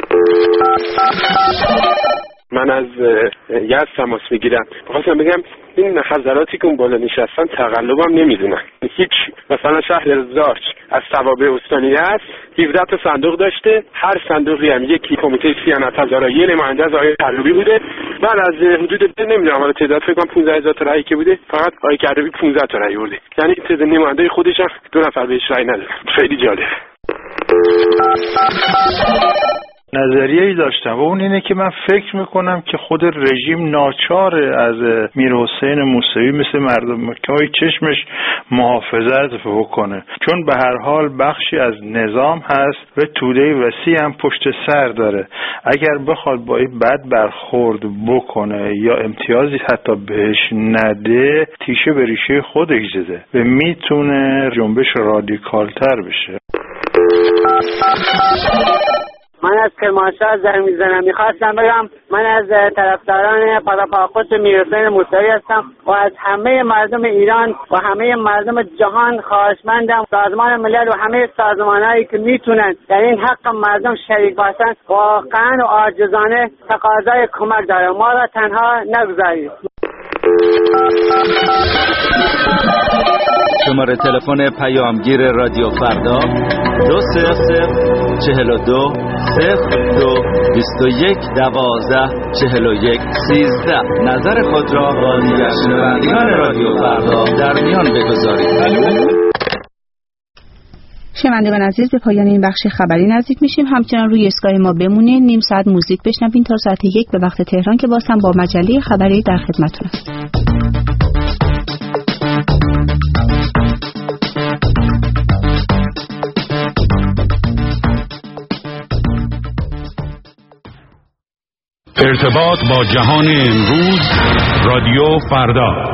من از یزد تماس میگیرم. می‌خواستم بگم این حضراتی که اون بالا نشستن تقلبم نمیدونن. هیچ مثلا شهر زارچ از توابع استانی هست، هفده تا صندوق داشته، هر صندوقی هم یکی کمیته صیانت هزاره یه نماینده از آقای قلوبی بوده. من از حدود نمیدونم حالا تعداد فکر کنم پانزده هزار تا رأی که بوده، فقط آقای قلوبی پانزده تا رأی برده. یعنی تعداد نماینده خودش هم دو نفر بهش رأی ندادن. خیلی جالب. نظریه‌ای داشتم و اون اینه که من فکر میکنم که خود رژیم ناچار از میر حسین موسوی مثل مردم که چشمش محافظت بکنه، چون به هر حال بخشی از نظام هست و توده وسیع هم پشت سر داره. اگر بخواد با این بد برخورد بکنه یا امتیازی حتی بهش نده، تیشه به ریشه خودش زده و میتونه جنبش رادیکالتر بشه. من از کرمانشاه زنگ میزنم. میخواستم بگم من از طرفداران پداپاخوس میر حسین موسوی هستم و از همه مردم ایران و همه مردم جهان خواهشمندم سازمان ملل و همه سازمانهایی که میتونن در این حق مردم شریک باشن واقعا و عاجزانه تقاضای کمک داره. ما را تنها نگذارید. شماره تلفن پیامگیر رادیو فردا دو صفر صفر چهل و دو صفر دو بیست و یک دوازده چهل و یک سیزده. نظر خود را با دیگر شنوندگان رادیو فردا در میان بگذارید. شنوندگان عزیز، به پایان این بخش خبری نزدیک میشیم. همچنان روی اسکای ما بمونید. نیم ساعت موزیک بشنوین تا ساعت یک به وقت تهران که باز هم با مجله خبری در خدمتتون است. ارتباط با جهان امروز، رادیو فردا.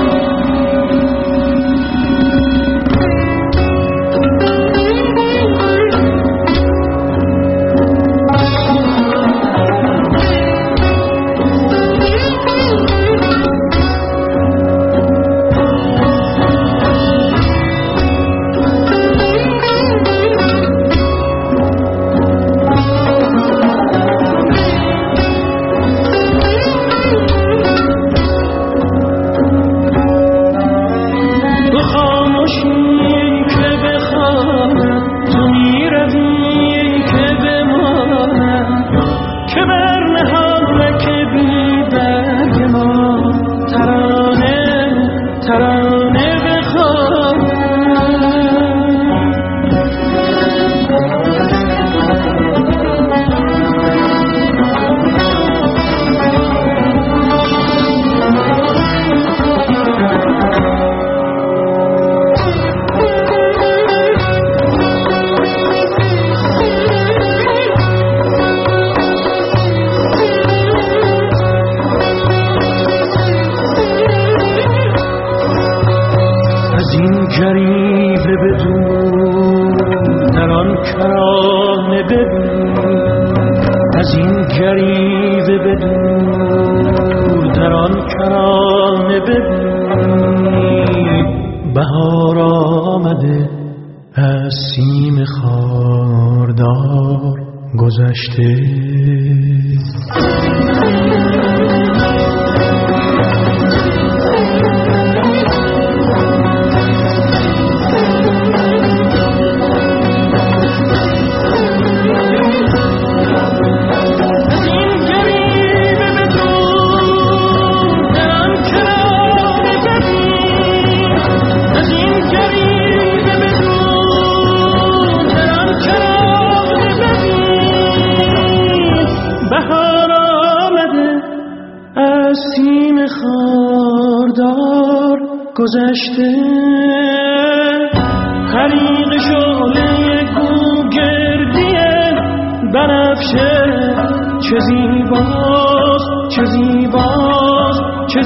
گذشته حریق شعله گوگردیه بنفشه چه زیباست چه زیباست چه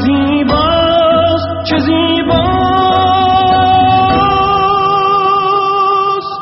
زیباست چه زیباست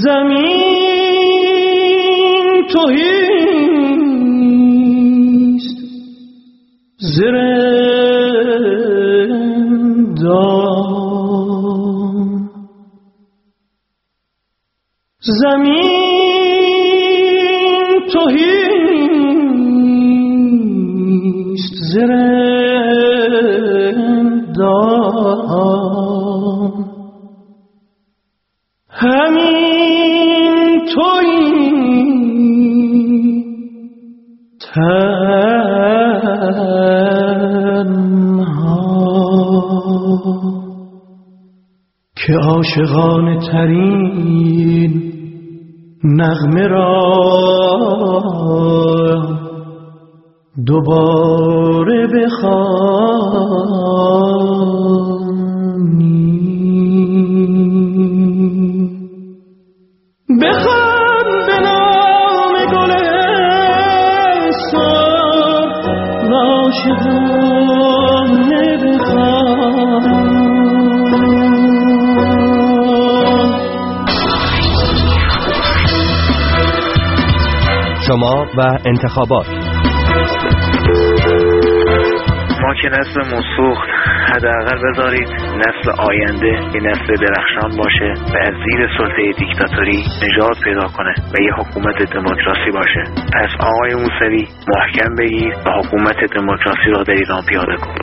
زمین تهیست زرندان، زمین تهیست زرندان، همین تویی تنها که عاشقانه ترین نغمه را دوباره بخوانی. بخوان به نام گل سرخ عاشقانه بخوان. شما و انتخابات. ما که نسلمون سوخت، حداقل بذارید نسل آینده یه نسل درخشان باشه و از زیر سلطه دیکتاتوری نجات پیدا کنه و یه حکومت دموکراسی باشه. پس آقای موسوی محکم بگیر و حکومت دموکراسی را در ایران پیاده کن.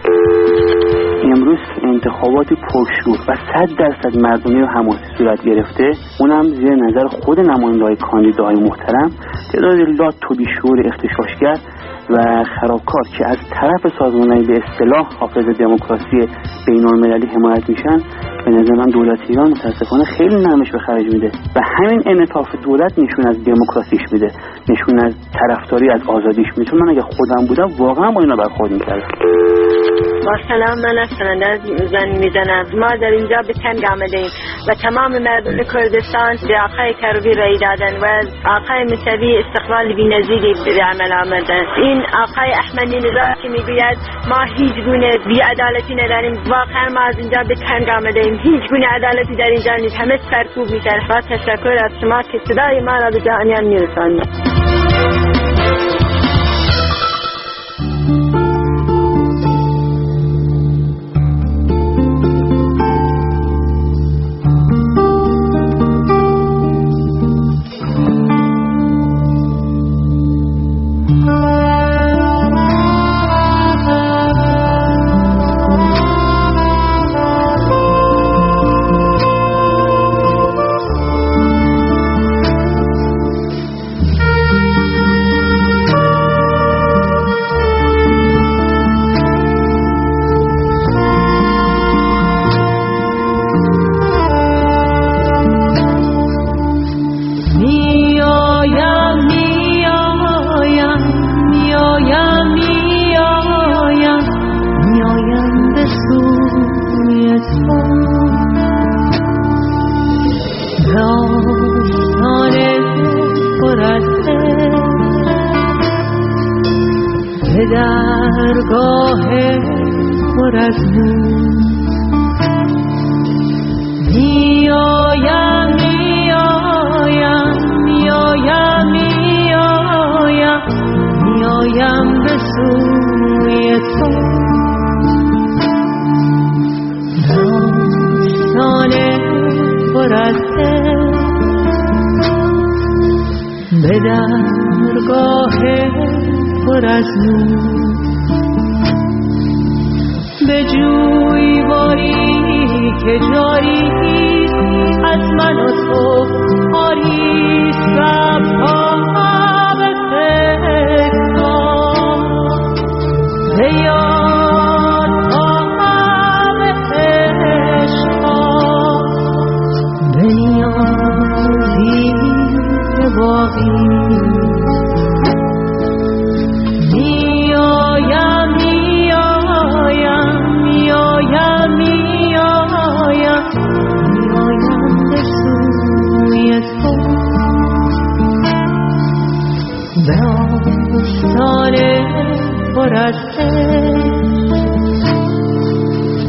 امروز انتخابات پرشور و صد درصد مردمی و حماسی صورت گرفته، اونم زیر نظر خود نماینده‌های کاندیداهای محترم، تعداد لات و بیشعور اغتشاشگر و خرابکار که از طرف سازمان‌های به اصطلاح حافظ دموکراسی بین‌المللی حمایت میشن، به نظر من دولت ایران متاسفانه خیلی نرمش به خرج میده و همین انعطاف دولت نشون از دموکراسیش میده، نشون از طرفداری از آزادیش میده. چون من اگه خودم بودم واقعا با اینا برخورد میکردم. با سلام، من از سنندر زن میزنم. ما در اینجا به تنگ آمده ایم و تمام مردم کردستان به آقای کروبی رای دادن و از آقای موسوی استقبال بی‌نظیری به عمل آمدن. این آقای احمدی نژاد که میگوید ما هیچ گونه بی‌عدالتی نداریم، واقعا ما از اینجا به تنگ آمده ایم. هیچ گونه عدالتی در اینجا نیست، همه سرکوب میکنه. با تشکر از شما که صدای ما را به جهانیان میرسانید.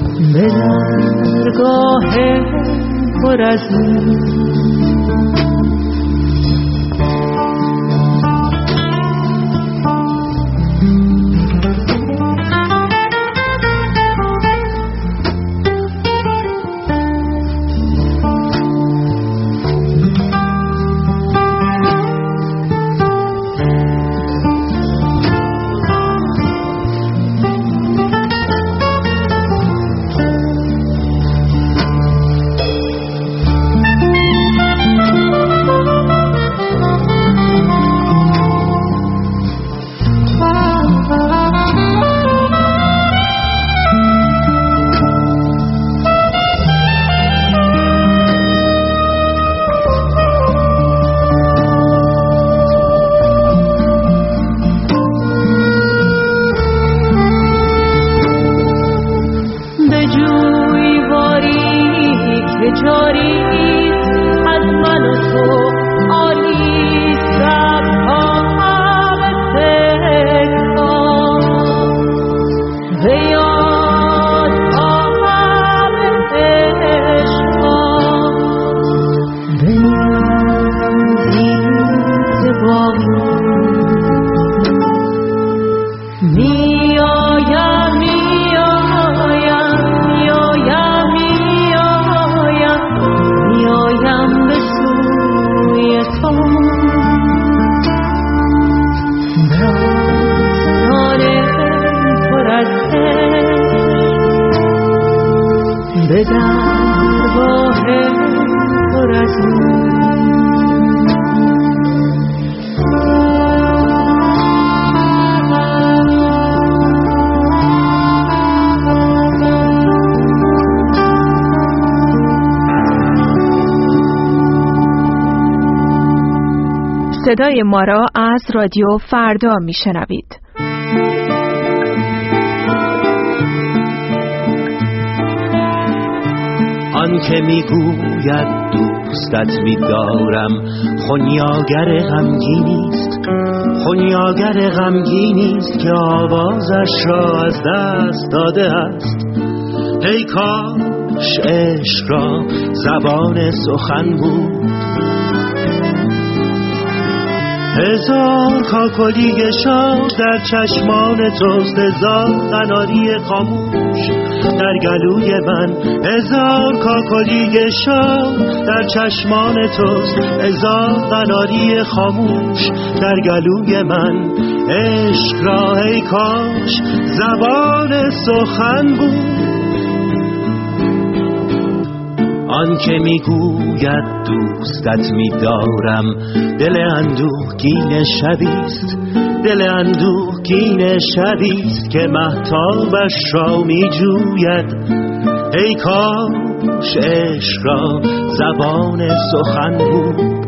به درگاه پر از صدای ما را از رادیو فردا میشنوید. آن که میگوید دوستت می‌دارم خونیاگر غمگینیست، خونیاگر غمگینیست که آوازش را از دست داده است. ای کاش عشق را زبان سخن بود، هزار کاکلی شاد در چشمان توست، هزار قناری خاموش در گلوی من، هزار کاکلی شاد در چشمان توست، هزار قناری خاموش در گلوی من. عشق را ای کاش زبان سخن بود. آن که میگوید دوستت می‌دارم دل اندوهگین شبیست، دل اندوهگین شبیست که مهتابش را میجوید. ای کاش عشق را زبان سخن بود.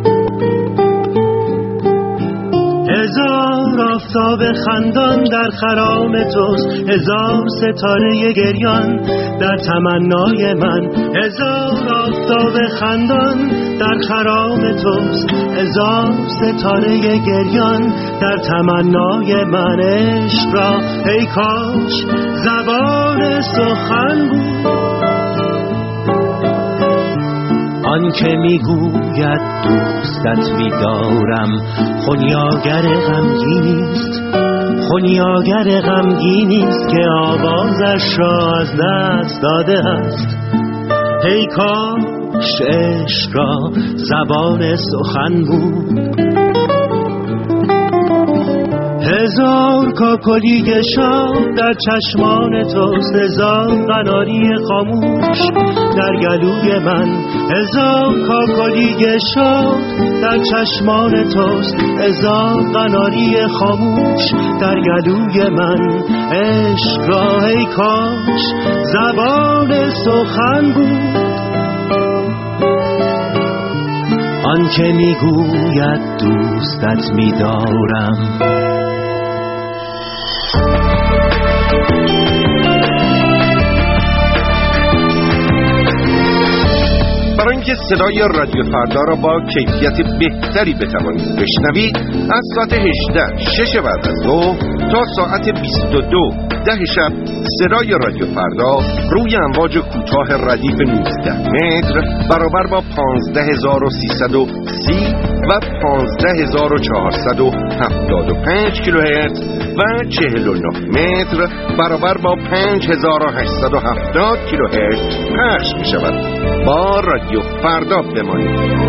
هزار آفتاب خندان در خرام توست، هزار ستاره گریان در تمنای من، هزار آفتاب خندان در خرام توست، هزار ستاره گریان در تمنای من. عشق را ای کاش زبان سخن بود. آن که میگوید دوستت می‌دارم خونیاگر غمگینیست، خونیاگر غمگینیست که آوازش را از دست داده است. ای کاش عشق را زبان سخن بود. هزار کاکلی شاد در چشمان توست، هزار قناری خاموش در گلوی من، هزار کاکلی شاد در چشمان توست، هزار قناری خاموش در گلوی من. عشق را ای کاش زبان سخن بود. آن که میگوید دوستت می‌دارم. برای اینکه صدای رادیو فردا را با کیفیت بهتری بتوانید بشنوید، از ساعت هجده شش بعد از ظهر تا ساعت بیست و دو ده شب صدای رادیو فردا روی امواج کوتاه ردیف نوزده متر برابر با پانزده هزار و سیصد و سی و پانزده هزار و چهارصد و هفتاد و پنج کیلوهرتز و چهل و نه متر برابر با پنج هزار و هشتصد و هفتاد کیلوهرتز پخش می شود. با رادیو فردا بمانید.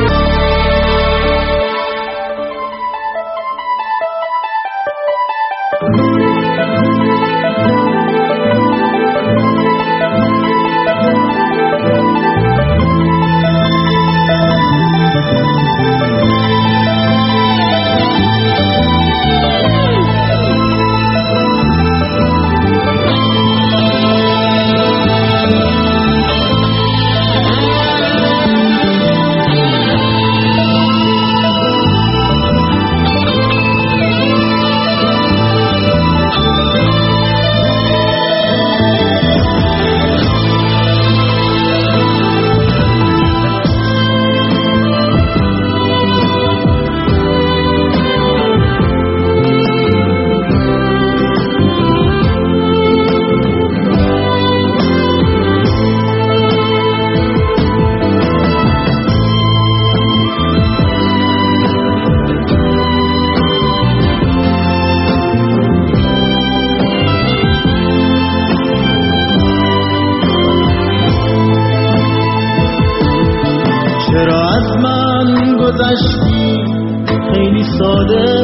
خیلی ساده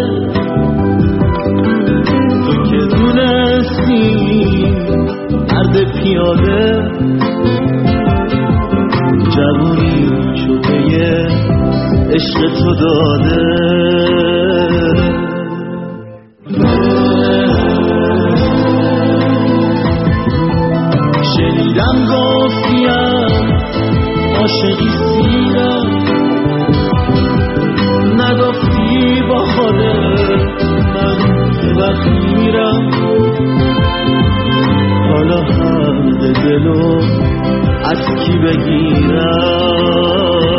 تو که دونستی مرد پیاده جوونی شده عشق تو داده شنیدم گفتیم عاشقی سیرم نگفتی از کی بگیرم.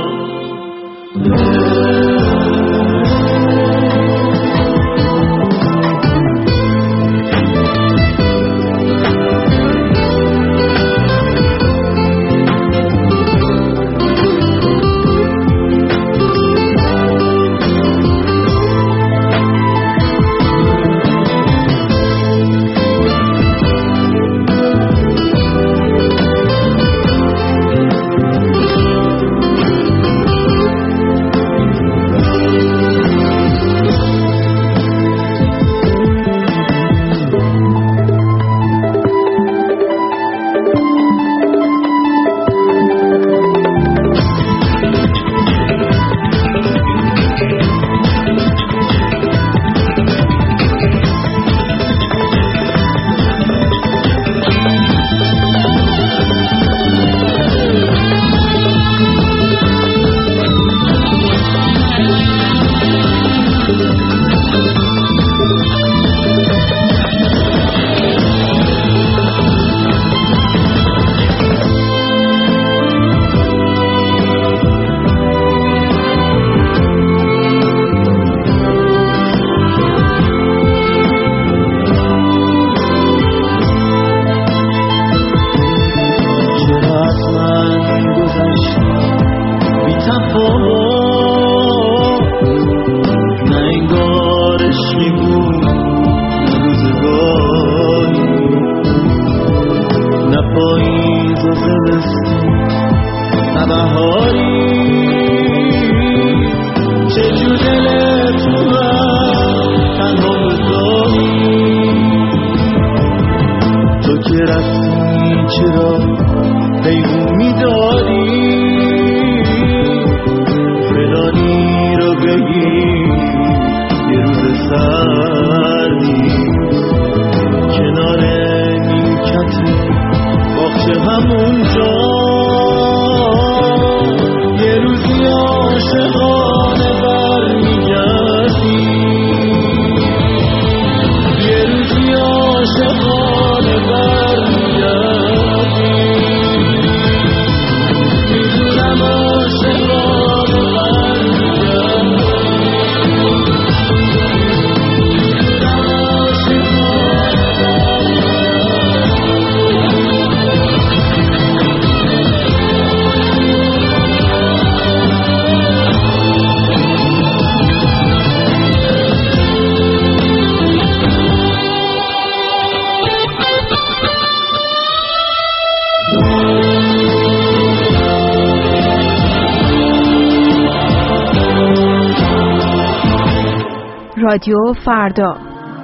رادیو فردا.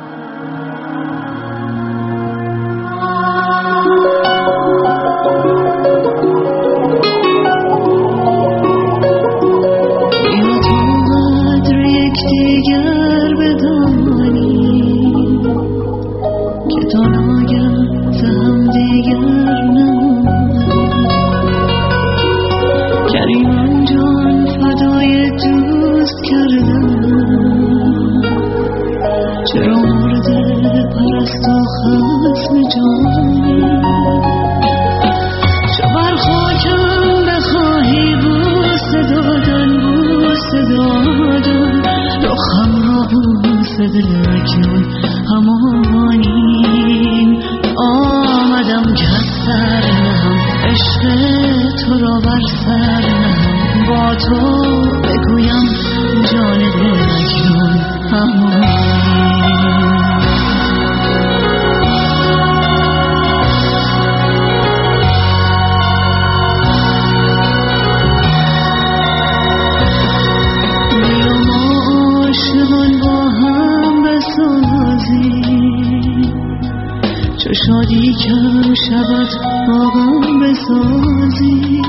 شادی کم شود آقام بسازی،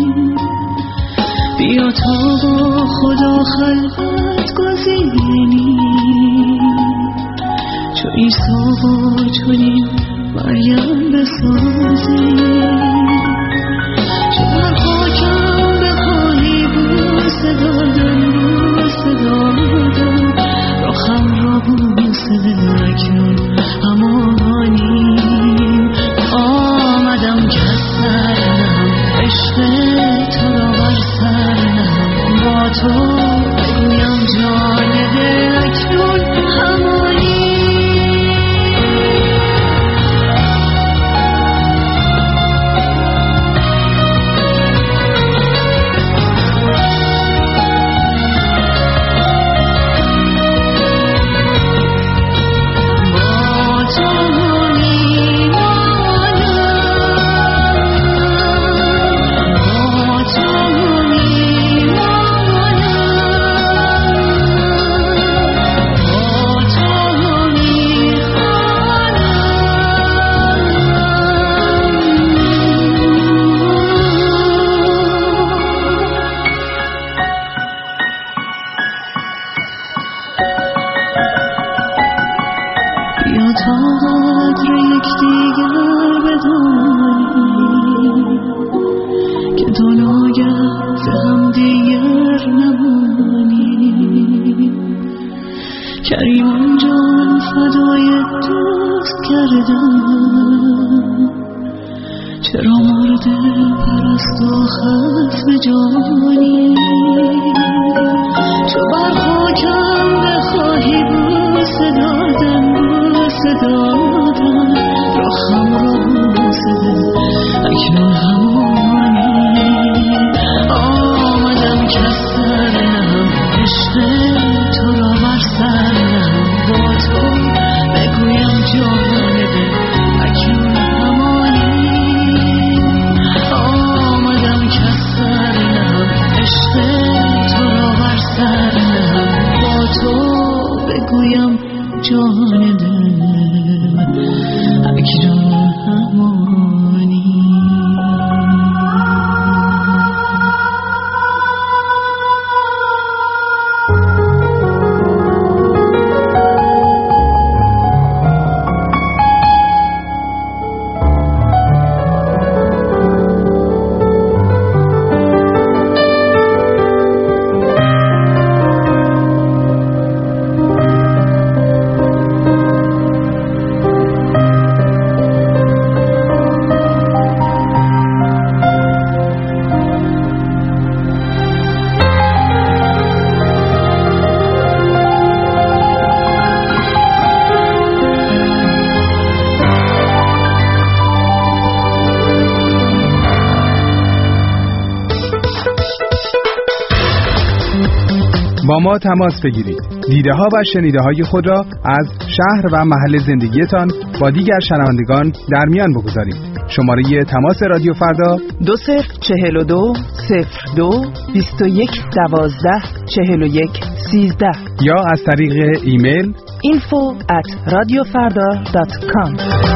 بیا تا با خدا خلوت گزینی، چو عیسی با چنین مریم بسازی. چو بر خاکم بخواهی بوسه دادن بوسه دادن، رخم را بوسه ده اکنون همانی آمدم که از سر نهم تا قدر یکدیگر بدانیم که دو ناگه ز هم دیگر نمانیم. کریمان جان فدای دوست کردم، چرا مرد پرست و خسب جانی؟ چو بر خاکم بخواهی بوس دادن بوس دادن، رخم را بوس ده اکنون همانی. آمدم که سر نهم عشق تو را بر سر نهم، با تو بگویم جان ده اکنون بگویم جان دل اکنون همانی. با ما تماس بگیرید. دیده ها و شنیده های خود را از شهر و محل زندگیتان با دیگر شنوندگان در میان بگذارید. شماره تماس رادیو فردا دو صفر چهل و دو صفر دو بیست و یک دوازده چهل و یک سیزده یا از طریق ایمیل info at radiofarda dot com.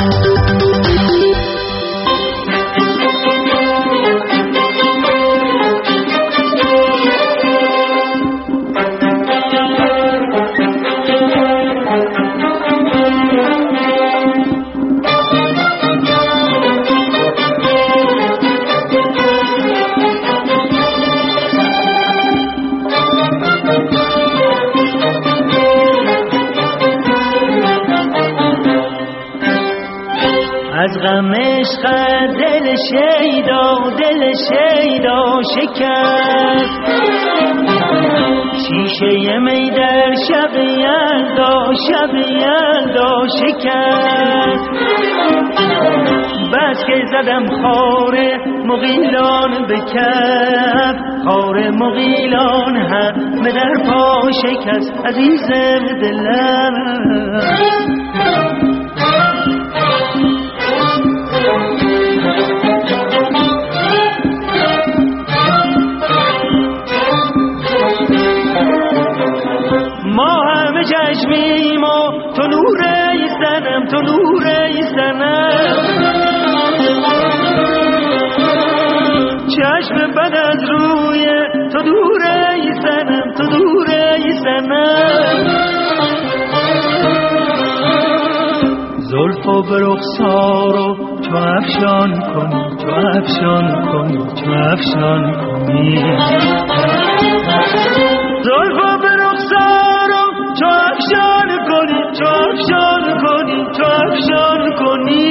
از غم عشق دل شیدا دل شیدا شکست، شیشه می در شب یلدا شب یلدا شکست. بس که زدم خار مغیلان به کف، خار مغیلان همه در پا شکست. عزیزم دلم ما همه چشمیم و تو نوره زنم تو نوره زنم، چشم بد از روی تو دوره زنم تو دوره زنم. زلف و برخسارو تو افشان کنی تو افشان کنی تو افشان کنی، زلف و برخسارو تو افشان کنی تو افشان کنی تو افشان کنی.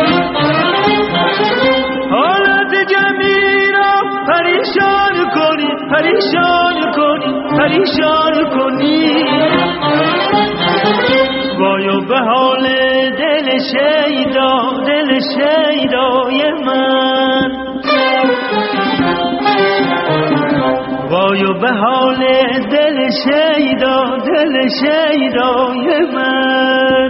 حالت جمیلا پریشان کنی پریشان کنی پریشان کنی. وایو به حال دل شیدا دل شیدای من، وایو به حال دل شیدا دل شیدای من.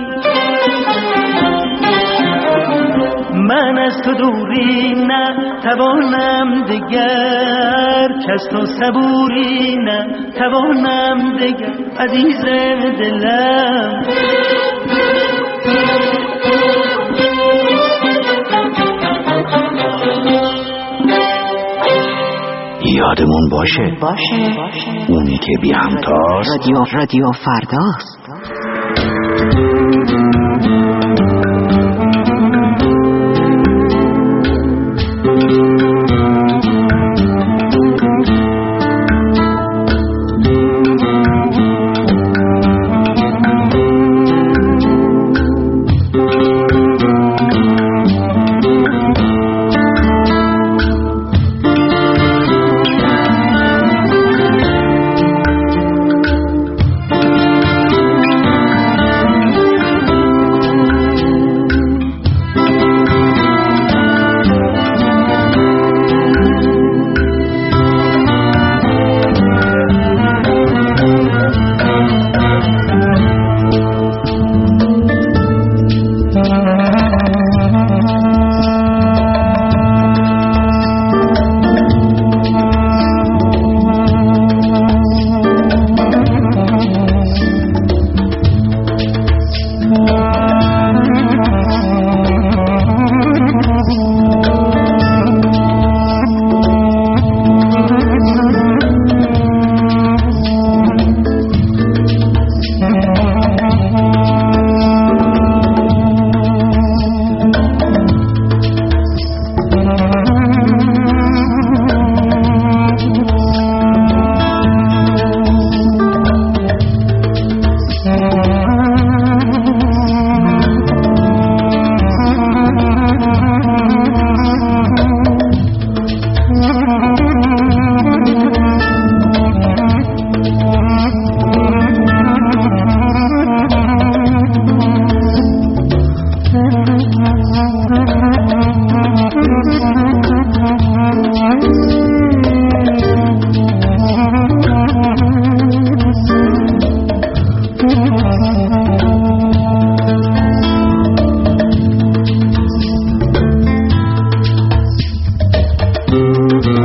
من از تو دوری نه توانم دگر، کس تو صبوری نه توانم دگر. عزیز دلم یادمون باشه باشه اونی که بی همتاست رادیو رادیو فرداست.